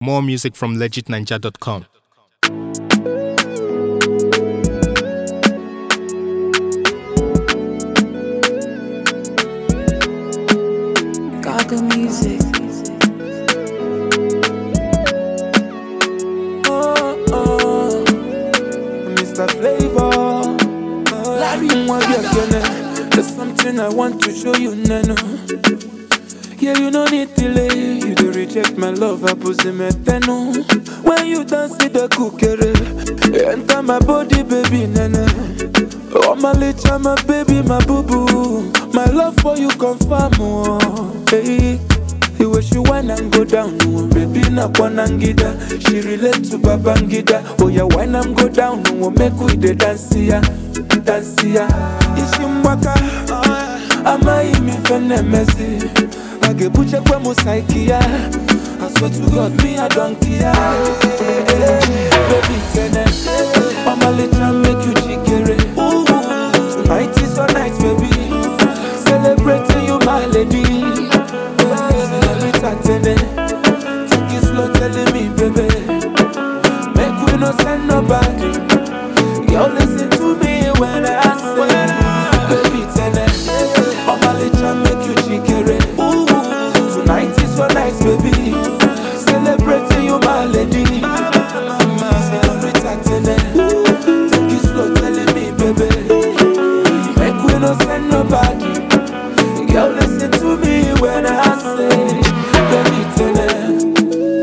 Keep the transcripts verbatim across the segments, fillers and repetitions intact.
More music from legit ninja dot com. Gaga music. Oh, oh, Mister Flavor. Oh, Larry Mwagakene. There's something I want to show you, Nano. Yeah, you no need delay. You do reject my love, I put him at ten. When you dance with the cookery, enter my body, baby, nana. Oh, my little, my baby, my boo boo. My love for you confirm, oh, hey. The way she whine and go down, oh, baby, na kwanangida. She relate to Babangida. Oh, yeah, whine and go down, oh, make we the dance ya, dance ya. Ishimwaka, ama imi fene mezi. I buche kwa musaikia. I swear to God, me I don't care. Baby, tene, I'ma let you make you jigere. Tonight is your night, baby. Celebrating you, my lady. Senorita, tene, take it slow, telling me, baby. Make we no send nobody. Yo, listen to me when I say, baby, tene, I'ma let you make you jigere. Tonight is your night, baby. Celebrating you, my lady. Senorita, tene, take it slow, telling me, baby. Make we no send nobody. Girl, listen to me when I say, baby, tene.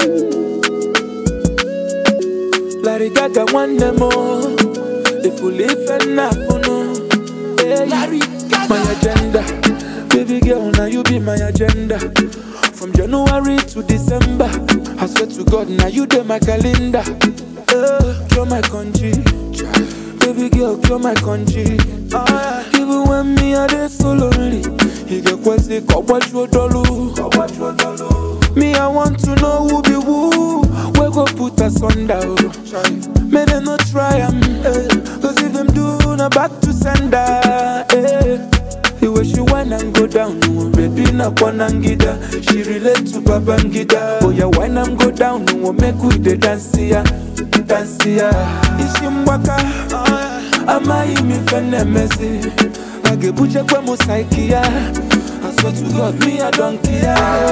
Larry Gaga one more. If we live and not for no. Larry Gaga, my agenda. Baby girl, now you be my agenda. From January to December, I swear to God, now you do my calendar. Uh, cure my country, baby girl, cure my country. Uh, even when me I dey so lonely, you get quasi what you dolu. Me I want to know who be who. We go put us under. May they not try 'em, eh. Cause if them do, na back to sender. Eh. The way she whine and go down, oh, baby na kwanangida. She relate to Babangida. Oh yeah, whine and go down, oh, make we the dance ya, dance ya. Ishimwaka, ama imi fene mezi. Age buche kwa musaikia. I swear to God, me I don't care.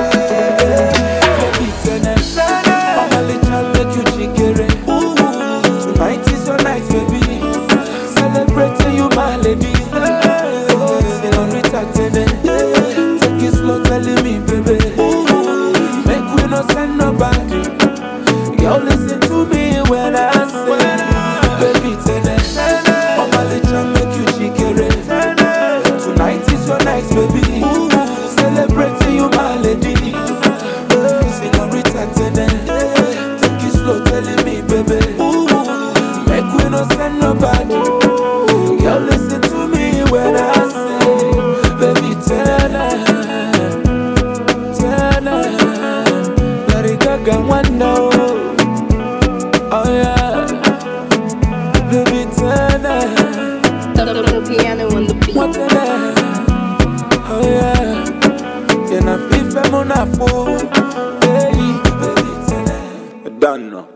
Baby tene, I'ma let you make you jigere. Tonight is your night, baby. Celebrating you, my lady. Take it slow, telling me, baby. Make we no send nobody. Yo, listen to me when I say, baby, tene, I'ma let you make you jigere. Tonight is your night, baby. Celebrating you, my lady. Senorita, tene, take it slow, telling me, baby. Make we no send nobody. Yo, listen to me when I say, baby, tene, tene, Larry Gaga one no. Oh yeah, baby, tene, The piano on the beat. what tene. Oh yeah, you na fife mo na fo. Hey, baby, tene, done.